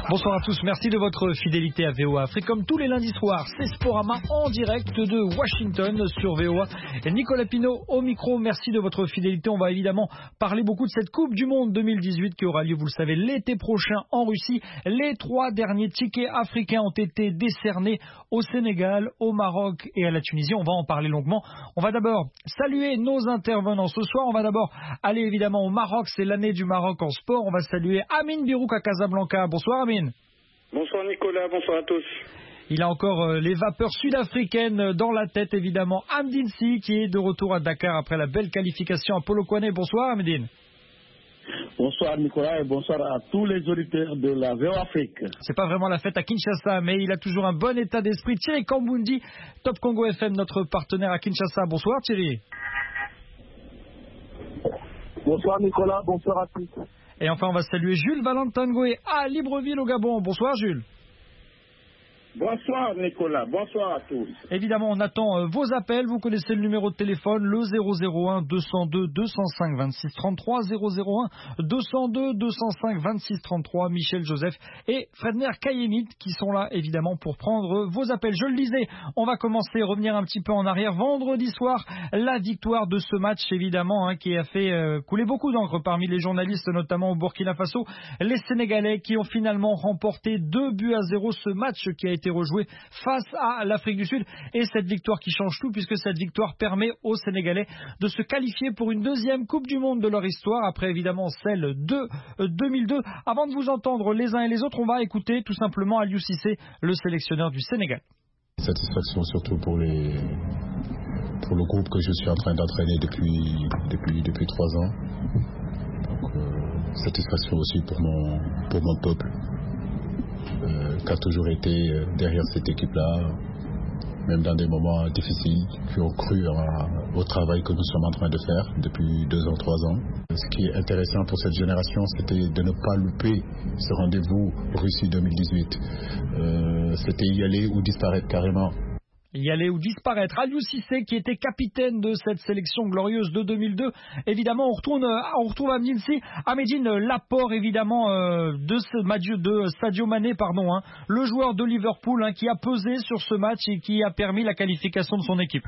Bonsoir à tous, merci de votre fidélité à VOA Afrique. Comme tous les lundis soirs, c'est Sporama en direct de Washington sur VOA. Et Nicolas Pinault au micro, merci de votre fidélité. On va évidemment parler beaucoup de cette Coupe du Monde 2018 qui aura lieu, vous le savez, l'été prochain en Russie. Les 3 derniers tickets africains ont été décernés au Sénégal, au Maroc et à la Tunisie. On va en parler longuement. On va d'abord saluer nos intervenants ce soir. On va d'abord aller évidemment au Maroc, c'est l'année du Maroc en sport. On va saluer Amine Birouk à Casablanca. Bonsoir Amine. Bonsoir Nicolas, bonsoir à tous. Il a encore les vapeurs sud-africaines dans la tête, évidemment. Amdine Si, qui est de retour à Dakar après la belle qualification à Polo Kwane. Bonsoir Amdine. Bonsoir Nicolas et bonsoir à tous les auditeurs de la VOA Afrique. C'est pas vraiment la fête à Kinshasa, mais il a toujours un bon état d'esprit. Thierry Kambundi, Top Congo FM, notre partenaire à Kinshasa. Bonsoir Thierry. Bonsoir Nicolas, bonsoir à tous. Et enfin, on va saluer Jules Valentin Goué à Libreville au Gabon. Bonsoir Jules. Bonsoir Nicolas, bonsoir à tous. Évidemment, on attend vos appels. Vous connaissez le numéro de téléphone, le 001 202 205 26 33, 001 202 205 26 33. Michel Joseph et Fredner Kayemit qui sont là évidemment pour prendre vos appels. Je le disais, on va commencer, revenir un petit peu en arrière. Vendredi soir, la victoire de ce match évidemment qui a fait couler beaucoup d'encre parmi les journalistes, notamment au Burkina Faso. Les Sénégalais qui ont finalement remporté 2-0 ce match qui a été rejoué face à l'Afrique du Sud, et cette victoire qui change tout puisque cette victoire permet aux Sénégalais de se qualifier pour une deuxième Coupe du Monde de leur histoire après évidemment celle de 2002. Avant de vous entendre les uns et les autres, on va écouter tout simplement Aliou Cissé, le sélectionneur du Sénégal. Satisfaction surtout pour le groupe que je suis en train d'entraîner depuis 3 ans. Donc, satisfaction aussi pour mon peuple. Qui a toujours été derrière cette équipe-là, même dans des moments difficiles, qui ont cru au travail que nous sommes en train de faire depuis 2 ans, 3 ans. Ce qui est intéressant pour cette génération, c'était de ne pas louper ce rendez-vous Russie 2018. C'était y aller ou disparaître carrément. Y aller ou disparaître. Aliou Cissé qui était capitaine de cette sélection glorieuse de 2002. Évidemment, on retrouve Amdine Si. Amdine, l'apport évidemment de Sadio Mané, le joueur de Liverpool qui a pesé sur ce match et qui a permis la qualification de son équipe.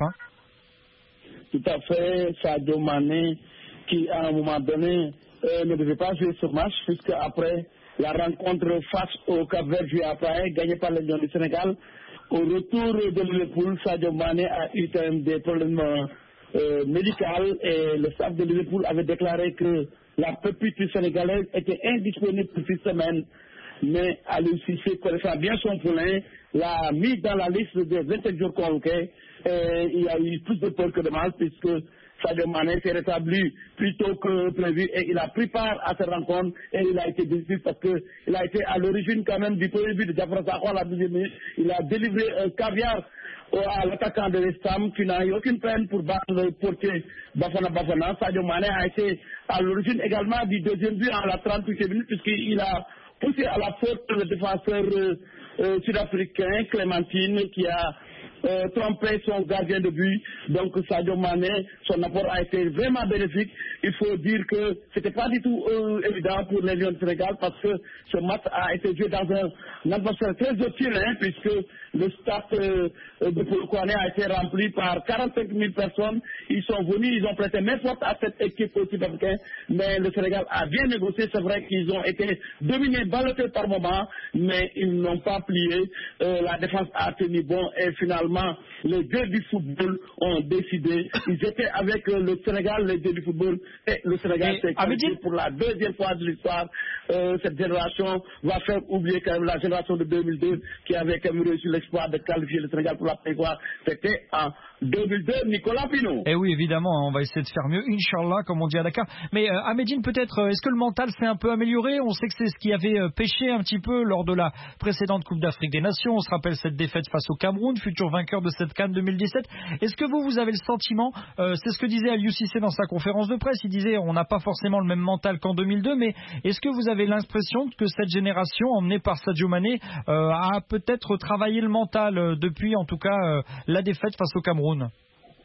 Tout à fait, Sadio Mané qui à un moment donné ne devait pas jouer ce match puisque après la rencontre face au Cap-Vert joué à Paris, gagné par les Lions du Sénégal. Au retour de Liverpool, Sadio Mané a eu des problèmes médicaux et le staff de Liverpool avait déclaré que la pépite sénégalaise était indisponible pour 6 semaines. Mais Aliou Cissé, connaissant bien son poulain, l'a mis dans la liste des 27 jours convoqués. Et il y a eu plus de peur que de mal puisque Sadio Mané s'est rétabli plus tôt que prévu et il a pris part à cette rencontre et il a été décisif parce qu'il a été à l'origine quand même du premier but de Diafra Sakho à la 12e minute. Il a délivré un caviar à l'attaquant de West Ham qui n'a eu aucune peine pour battre le portier Bafana. Sadio Mané a été à l'origine également du deuxième but à la 38e minute puisqu'il a poussé à la faute le défenseur sud-africain Clémentine qui a trompé son gardien de but. Donc Sadio Mané, son apport a été vraiment bénéfique. Il faut dire que c'était pas du tout évident pour les Lions du Sénégal parce que ce match a été joué dans un atmosphère très hostile puisque le stade de Polo Kwane a été rempli par 45 000 personnes. Ils sont venus, ils ont prêté main forte à cette équipe sud-africaine, mais le Sénégal a bien négocié. C'est vrai qu'ils ont été dominés, ballottés par moments, mais ils n'ont pas plié. La défense a tenu bon et finalement les dieux du football ont décidé. Ils étaient avec le Sénégal, les dieux du football, et le Sénégal s'est qualifié pour la 2e fois de l'histoire. Cette génération va faire oublier quand même la génération de 2002 qui avait quand même réussi l'exploit de qualifier le Sénégal pour la prévoir. C'était en 2002, Nicolas Pinault. Et oui, évidemment, on va essayer de faire mieux, Inch'Allah, comme on dit à Dakar. Mais Amedine, peut-être, est-ce que le mental s'est un peu amélioré? On sait que c'est ce qui avait pêché un petit peu lors de la précédente Coupe d'Afrique des Nations. On se rappelle cette défaite face au Cameroun, futur vainqueur de cette CAN 2017. Est-ce que vous avez le sentiment, c'est ce que disait Aliou Cissé dans sa conférence de presse, il disait on n'a pas forcément le même mental qu'en 2002, mais est-ce que vous avez l'impression que cette génération, emmenée par Sadio Mané, a peut-être travaillé le mental depuis en tout cas la défaite face au Cameroun?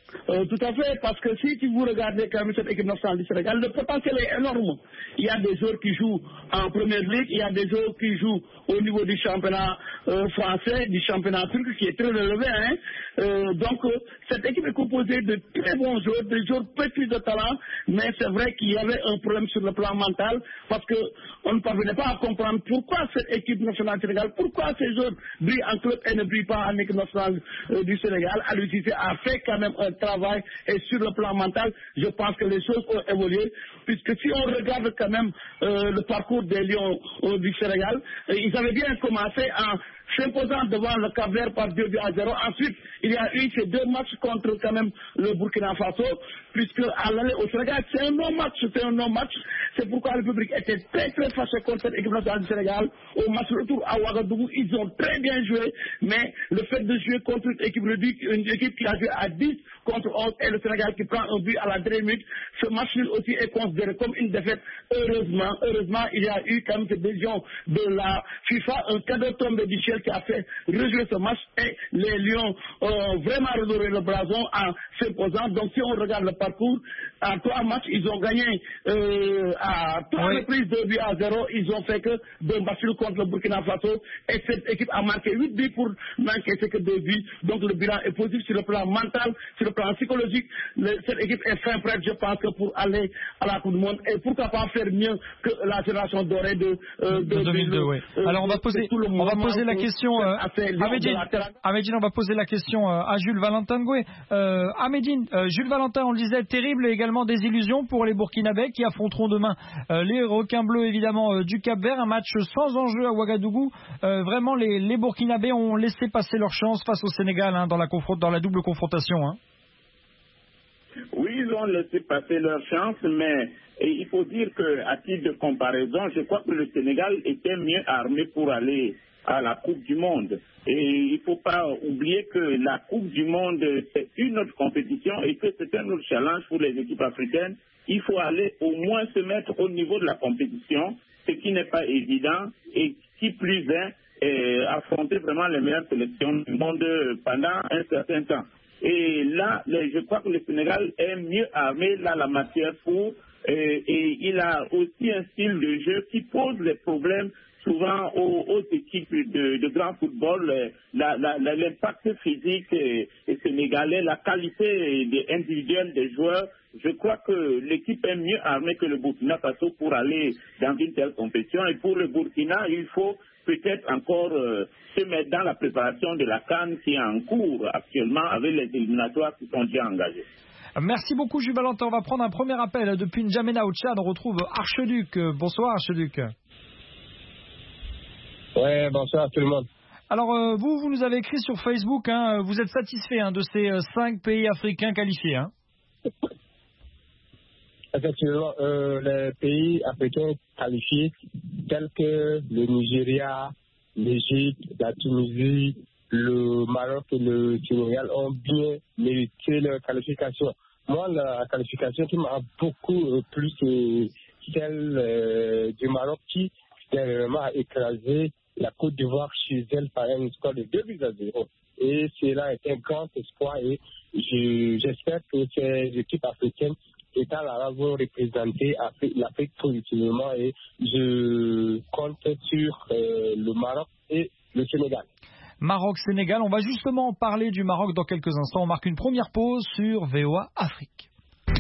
Tout à fait, parce que si vous regardez quand même cette équipe nationale du Sénégal, le potentiel est énorme. Il y a des joueurs qui jouent en première ligue, il y a des joueurs qui jouent au niveau du championnat français, du championnat turc, qui est très relevé. Donc, cette équipe est composée de très bons joueurs, des joueurs petits de talent, mais c'est vrai qu'il y avait un problème sur le plan mental, parce qu'on ne parvenait pas à comprendre pourquoi cette équipe nationale du Sénégal, pourquoi ces joueurs brillent en club et ne brillent pas en équipe nationale du Sénégal. Aliou Cissé a fait quand même un travail, et sur le plan mental, je pense que les choses ont évolué, puisque si on regarde quand même le parcours des Lions du Sénégal, ils avaient bien commencé en s'imposant devant le Cap-Vert par 2-0. Ensuite, il y a eu ces 2 matchs contre quand même le Burkina Faso, puisque à l'aller au Sénégal, c'est un non-match. C'est pourquoi le public était très très fâché contre cette équipe nationale du Sénégal. Au match retour à Ouagadougou, ils ont très bien joué, mais le fait de jouer contre une équipe qui a joué à 10 contre 11 et le Sénégal qui prend un but à la dernière minute, ce match aussi est considéré comme une défaite. Heureusement, il y a eu quand même cette décision de la FIFA, un cadeau tombé du ciel qui a fait rejouer ce match, et les Lions ont vraiment redoré le blason en s'imposant. Donc si on regarde le parcours, à 3 matchs, ils ont gagné à 3 reprises 2-0, ils ont fait que 2 matchs contre le Burkina Faso, et cette équipe a marqué 8 buts pour n'encaisser que 2 buts. Donc le bilan est positif sur le plan mental, sur le plan psychologique. Cette équipe est fin prête, je pense, que pour aller à la Coupe du Monde, et pourquoi pas faire mieux que la génération dorée de 2002. Alors on va poser la question Amédine, on va poser la question à Jules Valentin Ngoué. Amédine, Jules Valentin, on le disait, terrible et également des illusions pour les Burkinabés qui affronteront demain les requins bleus évidemment du Cap-Vert, un match sans enjeu à Ouagadougou. Vraiment les Burkinabés ont laissé passer leur chance face au Sénégal dans la double confrontation. Oui, ils ont laissé passer leur chance, mais il faut dire qu'à titre de comparaison, je crois que le Sénégal était mieux armé pour aller à la Coupe du Monde. Et il ne faut pas oublier que la Coupe du Monde, c'est une autre compétition et que c'est un autre challenge pour les équipes africaines. Il faut aller au moins se mettre au niveau de la compétition, ce qui n'est pas évident, et qui plus est, affronter vraiment les meilleures sélections du monde pendant un certain temps. Et là, je crois que le Sénégal est mieux armé dans la matière pour, et il a aussi un style de jeu qui pose des problèmes souvent aux équipes de grand football. L'impact physique sénégalais, la qualité individuelle des joueurs, je crois que l'équipe est mieux armée que le Burkina Faso pour aller dans une telle compétition. Et pour le Burkina, il faut peut-être encore se mettre dans la préparation de la CAN qui est en cours actuellement avec les éliminatoires qui sont déjà engagés. Merci beaucoup Jules Valentin. On va prendre un premier appel depuis N'Djamena au Tchad. On retrouve Archeduc. Bonsoir Archeduc. Ouais, bonsoir à tout le monde. Alors vous nous avez écrit sur Facebook, vous êtes satisfait de ces 5 pays africains qualifiés. Effectivement, les pays africains qualifiés tels que le Nigeria, l'Égypte, la Tunisie, le Maroc et le Sénégal ont bien mérité leur qualification. Moi, la qualification qui m'a beaucoup plu, c'est celle du Maroc qui dernièrement a écrasé la Côte d'Ivoire chez elle par un score de 2-0. Et cela est un grand espoir et j'espère que ces équipes africaines étant là vont représenter l'Afrique positivement et je compte sur le Maroc et le Sénégal. Maroc-Sénégal, on va justement parler du Maroc dans quelques instants. On marque une première pause sur VOA Afrique.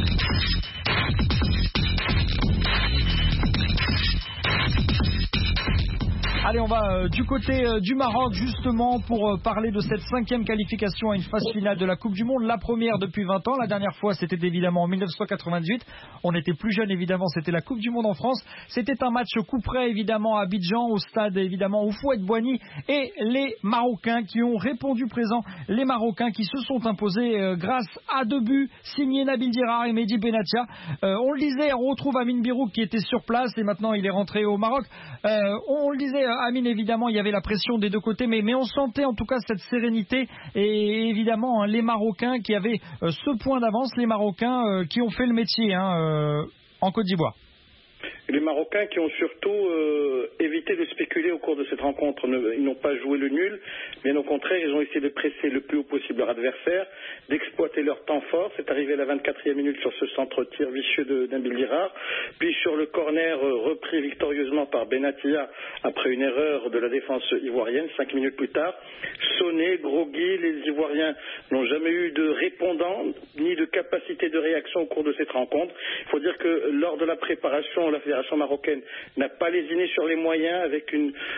Allez, on va du côté du Maroc justement pour parler de cette 5e qualification à une phase finale de la Coupe du Monde, la première depuis 20 ans. La dernière fois, c'était évidemment en 1998. On était plus jeunes évidemment, c'était la Coupe du Monde en France. C'était un match coup près évidemment à Abidjan, au stade évidemment Houphouët-Boigny, et les Marocains qui ont répondu présent. Les Marocains qui se sont imposés grâce à 2 buts signés Nabil Dirar et Mehdi Benatia. On le disait, on retrouve Amine Birouk qui était sur place et maintenant il est rentré au Maroc. On le disait, Amine, évidemment, il y avait la pression des deux côtés, mais on sentait en tout cas cette sérénité et évidemment les Marocains qui avaient ce point d'avance, les Marocains qui ont fait le métier en Côte d'Ivoire. Les Marocains qui ont surtout évité de spéculer au cours de cette rencontre. Ils n'ont pas joué le nul, bien au contraire, ils ont essayé de presser le plus haut possible leur adversaire, d'exploiter leur temps fort. C'est arrivé à la 24e minute sur ce centre-tir vicieux d'Nabil Dirar, puis sur le corner repris victorieusement par Benatia après une erreur de la défense ivoirienne, 5 minutes plus tard. Sonné, groggy, les Ivoiriens n'ont jamais eu de répondant ni de capacité de réaction au cours de cette rencontre. Il faut dire que lors de la préparation, la fédération marocaine n'a pas lésiné sur les moyens avec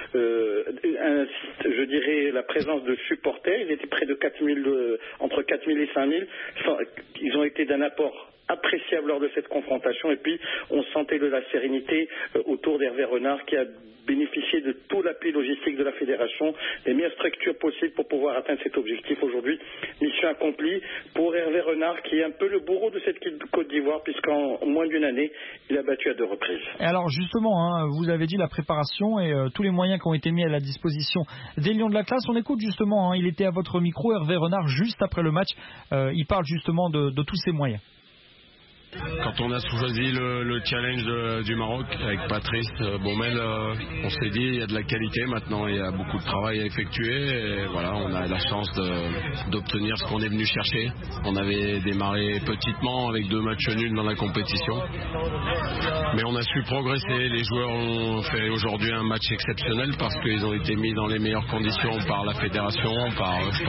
je dirais la présence de supporters. Ils étaient près de 4000, entre 4000 et 5000. Ils ont été d'un apport appréciable lors de cette confrontation, et puis on sentait de la sérénité autour d'Hervé Renard qui a bénéficié de tout l'appui logistique de la fédération, des meilleures structures possibles pour pouvoir atteindre cet objectif aujourd'hui. Mission accomplie pour Hervé Renard qui est un peu le bourreau de cette équipe de Côte d'Ivoire puisqu'en moins d'une année, il a battu à 2 reprises. Et alors justement, vous avez dit la préparation et tous les moyens qui ont été mis à la disposition des Lions de la classe. On écoute justement, il était à votre micro, Hervé Renard, juste après le match. Il parle justement de tous ces moyens. Quand on a choisi le challenge du Maroc avec Patrice Baumel, on s'est dit il y a de la qualité maintenant, il y a beaucoup de travail à effectuer et voilà, on a la chance d'obtenir ce qu'on est venu chercher. On avait démarré petitement avec 2 matchs nuls dans la compétition, mais on a su progresser. Les joueurs ont fait aujourd'hui un match exceptionnel parce qu'ils ont été mis dans les meilleures conditions par la fédération. Je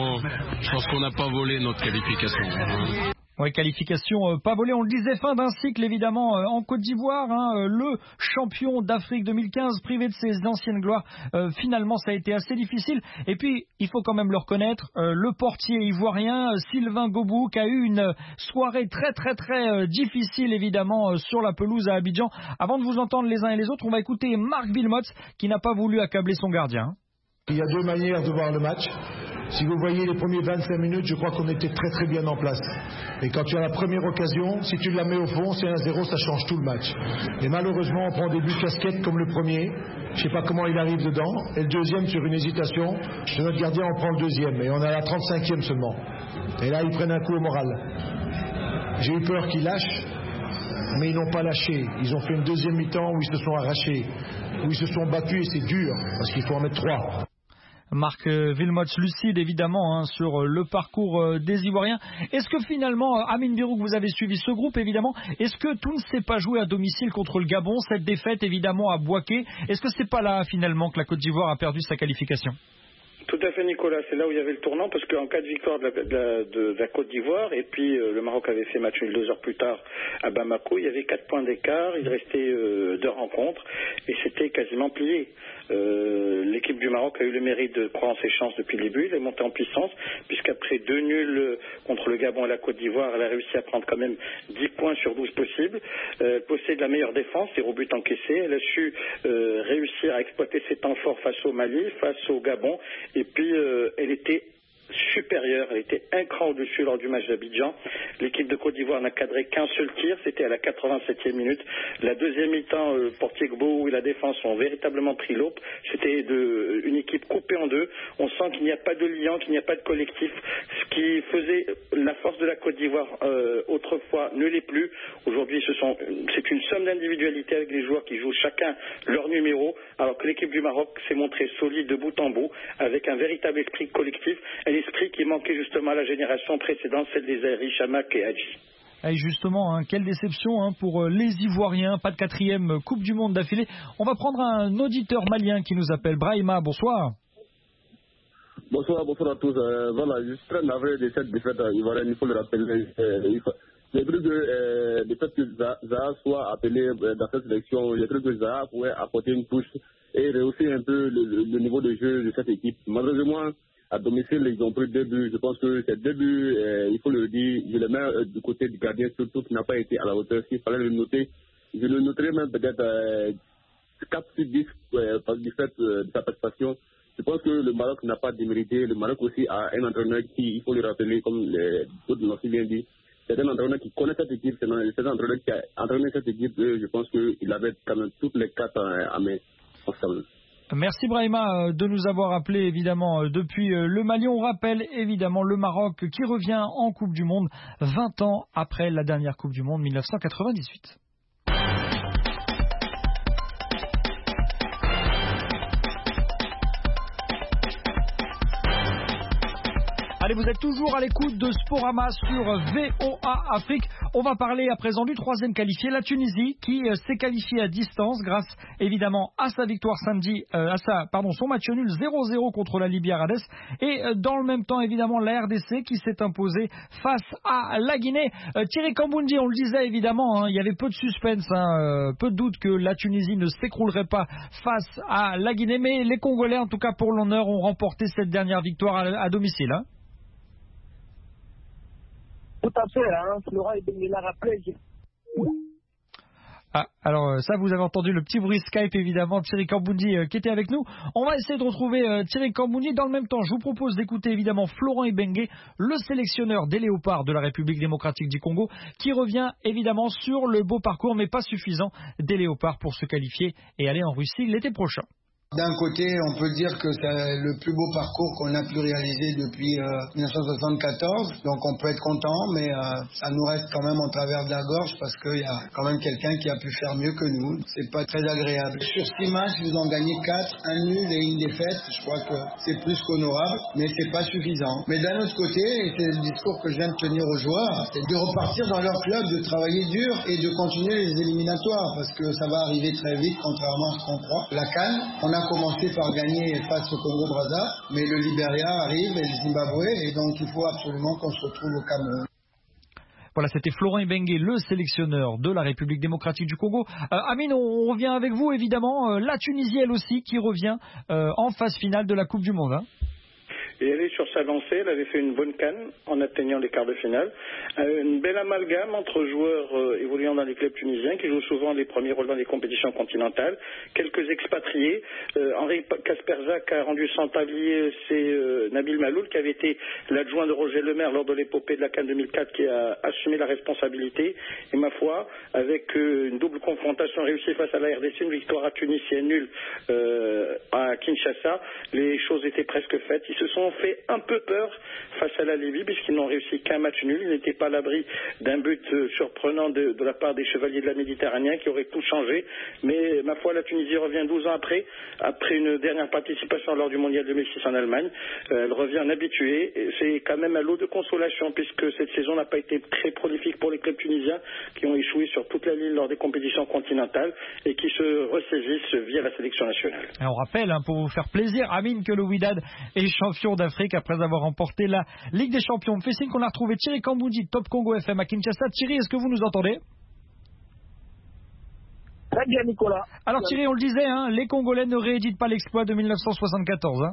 pense qu'on n'a pas volé notre qualification. Ouais, qualification pas volée, on le disait, fin d'un cycle évidemment en Côte d'Ivoire, le champion d'Afrique 2015 privé de ses anciennes gloires, finalement ça a été assez difficile, et puis il faut quand même le reconnaître, le portier ivoirien Sylvain Gobou qui a eu une soirée très très très difficile évidemment sur la pelouse à Abidjan. Avant de vous entendre les uns et les autres, on va écouter Marc Wilmots qui n'a pas voulu accabler son gardien. Il y a 2 manières de voir le match. Si vous voyez les premiers 25 minutes, je crois qu'on était très très bien en place. Et quand tu as la première occasion, si tu la mets au fond, c'est 1-0, ça change tout le match. Et malheureusement, on prend des buts casquettes comme le premier. Je ne sais pas comment il arrive dedans. Et le deuxième, sur une hésitation, de notre gardien, on prend le deuxième. Et on est à la 35e seulement. Et là, ils prennent un coup au moral. J'ai eu peur qu'ils lâchent, mais ils n'ont pas lâché. Ils ont fait une deuxième mi-temps où ils se sont arrachés, où ils se sont battus, et c'est dur, parce qu'il faut en mettre 3. Marc Wilmots, lucide évidemment sur le parcours des Ivoiriens. Est-ce que finalement, Amine Birouk, vous avez suivi ce groupe évidemment, est-ce que tout ne s'est pas joué à domicile contre le Gabon, cette défaite évidemment à Bouaké, est-ce que c'est pas là finalement que la Côte d'Ivoire a perdu sa qualification ? Tout à fait, Nicolas, c'est là où il y avait le tournant, parce qu'en cas de victoire de la Côte d'Ivoire, et puis le Maroc avait fait match nul 2 heures plus tard à Bamako, il y avait 4 points d'écart, il restait 2 rencontres, et c'était quasiment plié. L'équipe du Maroc a eu le mérite de croire en ses chances depuis le début, elle est montée en puissance, puisqu'après 2 nuls contre le Gabon et la Côte d'Ivoire, elle a réussi à prendre quand même 10 points sur 12 possibles. Elle possède la meilleure défense, 0 buts encaissés, elle a su réussir à exploiter ses temps forts face au Mali, face au Gabon, et puis elle était supérieure, elle était un cran au-dessus lors du match d'Abidjan. L'équipe de Côte d'Ivoire n'a cadré qu'un seul tir, c'était à la 87e minute. La deuxième mi-temps, portier Gbou et la défense ont véritablement pris l'aube. C'était une équipe coupée en deux. On sent qu'il n'y a pas de lien, qu'il n'y a pas de collectif. Ce qui faisait la force de la Côte d'Ivoire autrefois ne l'est plus. Aujourd'hui, c'est une somme d'individualité avec les joueurs qui jouent chacun leur numéro, alors que l'équipe du Maroc s'est montrée solide de bout en bout, avec un véritable esprit collectif, un esprit qui manquait justement à la génération précédente, celle des Zaïri, Chamak et Hadji. Et justement, quelle déception pour les Ivoiriens, pas de 4e Coupe du Monde d'affilée. On va prendre un auditeur malien qui nous appelle. Brahima, bonsoir. Bonsoir à tous. Voilà, je suis très navré de cette défaite ivoirienne, il faut le rappeler. J'ai cru que le fait que Zaha soit appelé dans cette sélection, j'ai cru que Zaha pouvait apporter une touche et rehausser un peu le niveau de jeu de cette équipe. Malheureusement, à domicile, ils ont pris 2 buts. Je pense que ces 2 buts, il faut le dire, je les mets du côté du gardien, surtout qui n'a pas été à la hauteur. S'il fallait le noter, je le noterais même peut-être 4 sur 10 du fait de sa prestation. Je pense que le Maroc n'a pas démérité. Le Maroc aussi a un entraîneur qui, il faut le rappeler, comme d'autres l'ont si bien dit, c'est un entraîneur qui connaît cette équipe, c'est un entraîneur qui a entraîné cette équipe. Je pense qu'il avait quand même toutes les cartes à main ensemble. Merci Brahima de nous avoir appelé évidemment depuis le Mali. On rappelle évidemment le Maroc qui revient en Coupe du Monde 20 ans après la dernière Coupe du Monde 1998. Allez, vous êtes toujours à l'écoute de Sporama sur VOA Afrique. On va parler à présent du troisième qualifié, la Tunisie, qui s'est qualifiée à distance grâce évidemment à sa victoire samedi, son match nul 0-0 contre la Libye à Rades. Et dans le même temps, évidemment, la RDC qui s'est imposée face à la Guinée. Thierry Kamboundi, on le disait évidemment, il y avait peu de suspense, peu de doute que la Tunisie ne s'écroulerait pas face à la Guinée, mais les Congolais, en tout cas pour l'honneur, ont remporté cette dernière victoire à domicile. Tout à fait, Florent Ibenge l'a rappelé. Alors ça, vous avez entendu le petit bruit Skype évidemment, Thierry Kamboundi qui était avec nous. On va essayer de retrouver Thierry Kamboundi. Dans le même temps, je vous propose d'écouter évidemment Florent Ibenge, le sélectionneur des Léopards de la République démocratique du Congo, qui revient évidemment sur le beau parcours, mais pas suffisant, des Léopards pour se qualifier et aller en Russie l'été prochain. D'un côté, on peut dire que c'est le plus beau parcours qu'on a pu réaliser depuis 1974. Donc on peut être content, mais ça nous reste quand même en travers de la gorge parce qu'il y a quand même quelqu'un qui a pu faire mieux que nous. C'est pas très agréable. Sur 6 matchs, vous en gagnez 4, un nul et une défaite. Je crois que c'est plus qu'honorable, mais c'est pas suffisant. Mais d'un autre côté, et c'est le discours que je viens de tenir aux joueurs, c'est de repartir dans leur club, de travailler dur et de continuer les éliminatoires parce que ça va arriver très vite, contrairement à ce qu'on croit. La CAN, on a commencé par gagner face au Congo-Brazza, mais le Libéria arrive et le Zimbabwe, et donc il faut absolument qu'on se retrouve au Cameroun. Voilà, c'était Florent Ibenge, le sélectionneur de la République démocratique du Congo. Amine, on revient avec vous évidemment. La Tunisie, elle aussi, qui revient en phase finale de la Coupe du Monde. Et elle est sur sa lancée, elle avait fait une bonne canne en atteignant les quarts de finale. Une belle amalgame entre joueurs évoluant dans les clubs tunisiens qui jouent souvent les premiers rôles dans les compétitions continentales. Quelques expatriés. Henri Kasperzak a rendu sans tablier, c'est Nabil Maloul qui avait été l'adjoint de Roger Lemaire lors de l'épopée de la CAN 2004 qui a assumé la responsabilité. Et ma foi, avec une double confrontation réussie face à la RDC, une victoire à Tunis et un nul à Kinshasa, les choses étaient presque faites. Ils se sont fait un peu peur face à la Libye puisqu'ils n'ont réussi qu'un match nul. Ils n'étaient pas à l'abri d'un but surprenant de la part des Chevaliers de la Méditerranée qui aurait tout changé. Mais ma foi, la Tunisie revient 12 ans après une dernière participation lors du Mondial 2006 en Allemagne. Elle revient en habituée. C'est quand même un lot de consolation puisque cette saison n'a pas été très prolifique pour les clubs tunisiens qui ont échoué sur toute la ligne lors des compétitions continentales et qui se ressaisissent via la sélection nationale. Et on rappelle, pour vous faire plaisir, Amine, que le Wydad est champion d'Afrique après avoir remporté la Ligue des Champions. On me fait signe qu'on a retrouvé Thierry Kamboundi, Top Congo FM à Kinshasa. Thierry, est-ce que vous nous entendez? Très bien, Nicolas. Alors Thierry, on le disait, les Congolais ne rééditent pas l'exploit de 1974.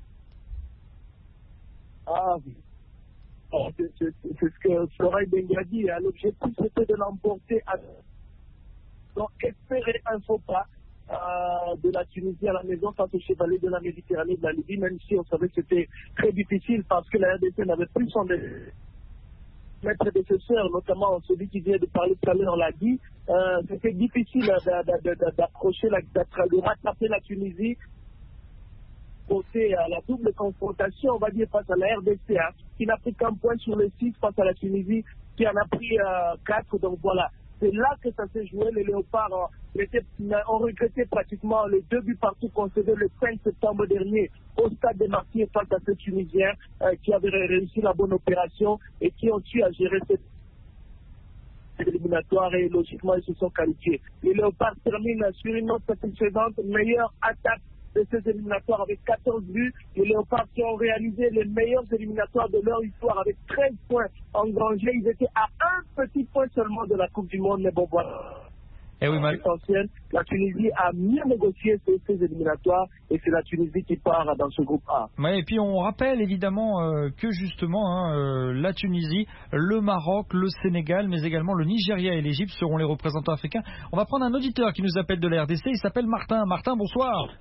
C'est ce que Florent Ibenge a dit. L'objectif, c'était de l'emporter. Donc, espérer un faux pas de la Tunisie à la maison face aux Chevaliers de la Méditerranée de la Libye, même si on savait que c'était très difficile parce que la RDC n'avait plus son maître défenseur, notamment celui qui vient de parler tout à l'heure, on l'a dit. C'était difficile d'approcher, de rattraper la Tunisie. À la double confrontation, on va dire, face à la RDC, qui n'a pris qu'un point sur les 6 face à la Tunisie, qui en a pris 4. Donc voilà, c'est là que ça s'est joué. Les Léopards ont regretté pratiquement les 2 buts partout concédés le 5 septembre dernier au stade des Martyrs face à ces Tunisiens qui avaient réussi la bonne opération et qui ont su à gérer cette éliminatoire et logiquement ils se sont qualifiés. Les Léopards terminent sur une note satisfaisante, meilleure attaque de ces éliminatoires avec 14 buts. Les Léopards qui ont réalisé les meilleurs éliminatoires de leur histoire avec 13 points engrangés. Ils étaient à un petit point seulement de la Coupe du Monde, mais bon voilà. Essentiel. La Tunisie a mieux négocié ces éliminatoires et c'est la Tunisie qui part dans ce groupe A. Ouais, et puis on rappelle évidemment que justement la Tunisie, le Maroc, le Sénégal, mais également le Nigeria et l'Égypte seront les représentants africains. On va prendre un auditeur qui nous appelle de la RDC, il s'appelle Martin. Martin, bonsoir.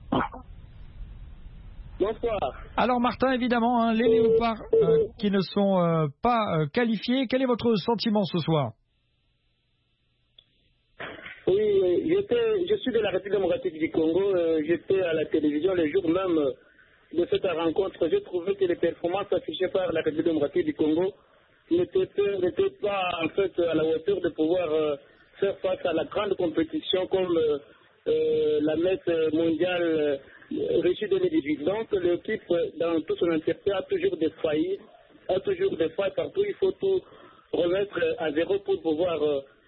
Bonsoir. Alors Martin, évidemment, les Léopards qui ne sont pas qualifiés, quel est votre sentiment ce soir? Oui, je suis de la République démocratique du Congo. J'étais à la télévision le jour même de cette rencontre. J'ai trouvé que les performances affichées par la République démocratique du Congo n'étaient pas en fait à la hauteur de pouvoir faire face à la grande compétition comme la messe mondiale Russie 2018. Donc l'équipe, dans tout son entièreté, a toujours des failles partout. Il faut tout remettre à zéro pour pouvoir